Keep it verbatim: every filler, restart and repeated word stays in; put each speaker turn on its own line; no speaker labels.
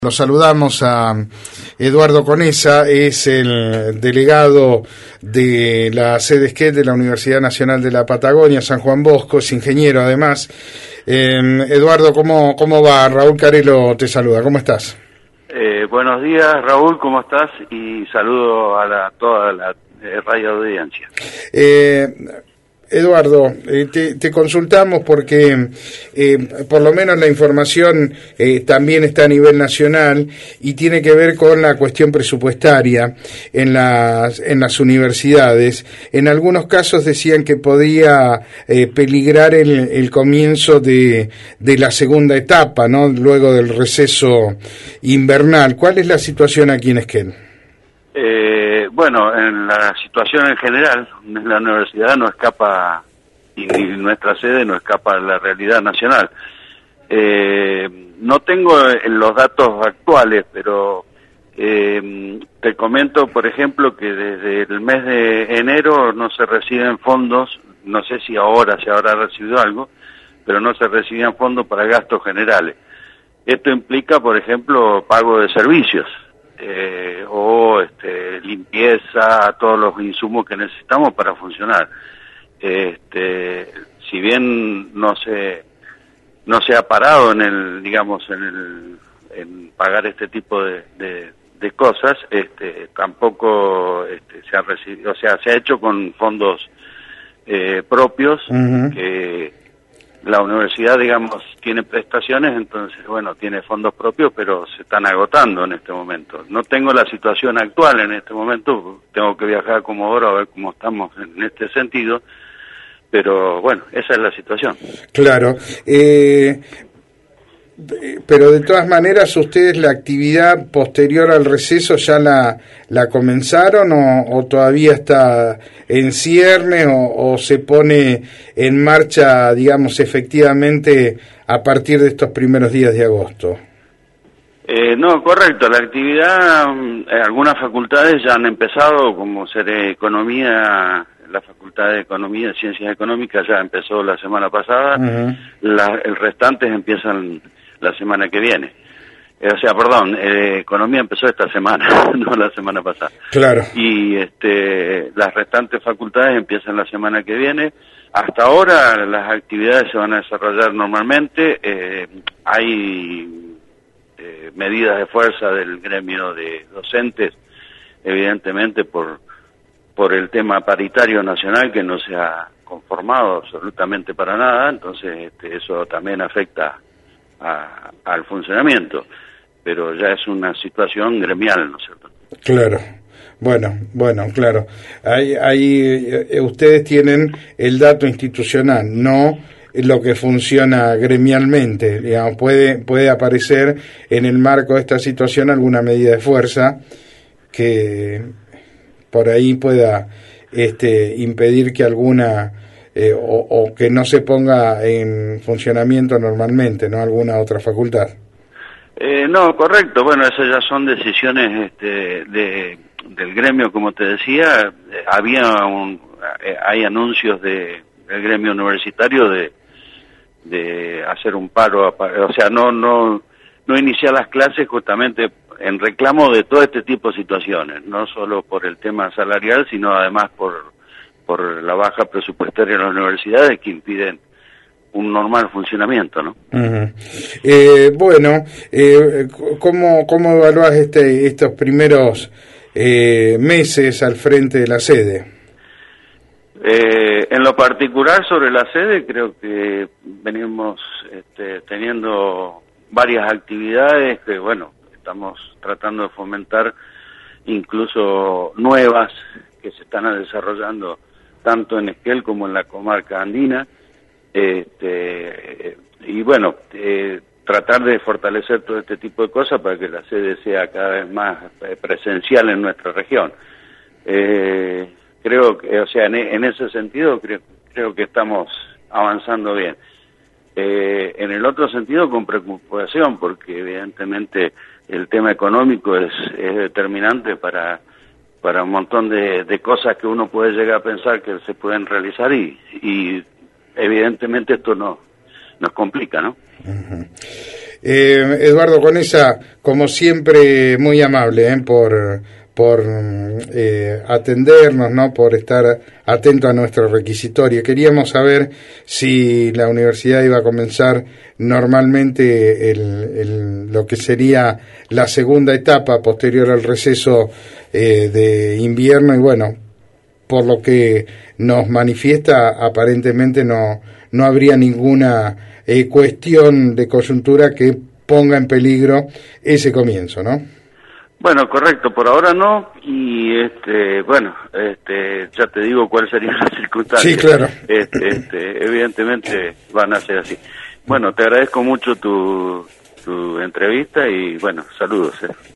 Lo saludamos a Eduardo Conesa, es el delegado de la sede SCHED de la Universidad Nacional de la Patagonia, San Juan Bosco, es ingeniero además. Eh, Eduardo, ¿cómo, ¿cómo va? Raúl Carelo te saluda, ¿cómo estás?
Eh, buenos días, Raúl, ¿cómo estás? Y saludo a la, toda la eh, radio audiencia.
Eh, Eduardo, eh, te, te consultamos porque eh, por lo menos la información eh, también está a nivel nacional y tiene que ver con la cuestión presupuestaria en las, en las universidades. En algunos casos decían que podía eh, peligrar el, el comienzo de, de la segunda etapa, ¿no? Luego del receso invernal. ¿Cuál es la situación aquí en SCHED?
Eh, bueno, en la situación en general, la universidad no escapa, y nuestra sede no escapa de la realidad nacional. Eh, no tengo los datos actuales, pero eh, te comento, por ejemplo, que desde el mes de enero no se reciben fondos, no sé si ahora se habrá recibido algo, pero no se recibían fondos para gastos generales. Esto implica, por ejemplo, pago de servicios. Eh, o este, limpieza, todos los insumos que necesitamos para funcionar. Este, si bien no se no se ha parado en el, digamos, en el en pagar este tipo de, de, de cosas, este, tampoco este, se ha recibido, o sea, se ha hecho con fondos eh, propios. Uh-huh. Que la universidad, digamos, tiene prestaciones, entonces, bueno, tiene fondos propios, pero se están agotando en este momento. No tengo la situación actual en este momento, tengo que viajar a Comodoro a ver cómo estamos en este sentido, pero bueno, esa es la situación.
Claro. Eh, pero de todas maneras, ¿ustedes la actividad posterior al receso ya la, la comenzaron o, o todavía está en cierne o, o se pone en marcha, digamos, efectivamente a partir de estos primeros días de agosto?
Eh, no, correcto. La actividad, eh, algunas facultades ya han empezado, como ser Economía, la Facultad de Economía y Ciencias Económicas ya empezó la semana pasada. Uh-huh. La, el restantes empiezan la semana que viene. Eh, o sea, perdón, eh, Economía empezó esta semana, no la semana pasada.
Claro.
Y este, las restantes facultades empiezan la semana que viene. Hasta ahora las actividades se van a desarrollar normalmente. Eh, hay eh, medidas de fuerza del gremio de docentes, evidentemente por, por el tema paritario nacional que no se ha conformado absolutamente para nada. Entonces este, eso también afecta A, al funcionamiento, pero ya es una situación gremial, ¿no es cierto?
Claro, bueno, bueno, claro. Ahí, ahí eh, ustedes tienen el dato institucional, no lo que funciona gremialmente. Digamos, puede, puede aparecer en el marco de esta situación alguna medida de fuerza que por ahí pueda este, impedir que alguna Eh, o, o que no se ponga en funcionamiento normalmente, ¿no? Alguna otra facultad.
Eh, no, correcto. Bueno, esas ya son decisiones este, de, del gremio, como te decía. Eh, había un, eh, hay anuncios de, del gremio universitario de, de hacer un paro, o sea, no, no, no iniciar las clases justamente en reclamo de todo este tipo de situaciones, no solo por el tema salarial, sino además por por la baja presupuestaria en las universidades que impiden un normal funcionamiento, ¿no?
Uh-huh. Eh, bueno, eh, ¿cómo, cómo evaluás este, estos primeros eh, meses al frente de la sede?
Eh, en lo particular sobre la sede, creo que venimos este, teniendo varias actividades que, bueno, estamos tratando de fomentar, incluso nuevas que se están desarrollando tanto en Esquel como en la comarca andina, este, y bueno, eh, tratar de fortalecer todo este tipo de cosas para que la sede sea cada vez más presencial en nuestra región. Eh, creo que, o sea, en, en ese sentido creo, creo que estamos avanzando bien. Eh, en el otro sentido con preocupación, porque evidentemente el tema económico es, es determinante para para un montón de, de cosas que uno puede llegar a pensar que se pueden realizar y, y evidentemente esto no nos complica, ¿no?
Uh-huh. Eh, Eduardo Conesa, como siempre, muy amable ¿eh? por, por eh, atendernos, ¿no? Por estar atento a nuestro requisitorio. Queríamos saber si la universidad iba a comenzar normalmente el, el, lo que sería la segunda etapa posterior al receso eh, de invierno, y bueno, por lo que nos manifiesta, aparentemente no, no habría ninguna eh, cuestión de coyuntura que ponga en peligro ese comienzo, ¿no?
Bueno, correcto, por ahora no, y este, bueno, este, ya te digo cuáles serían las circunstancias.
Sí, claro.
Este, este, evidentemente van a ser así. Bueno, te agradezco mucho tu, tu entrevista y bueno, saludos. ¿eh?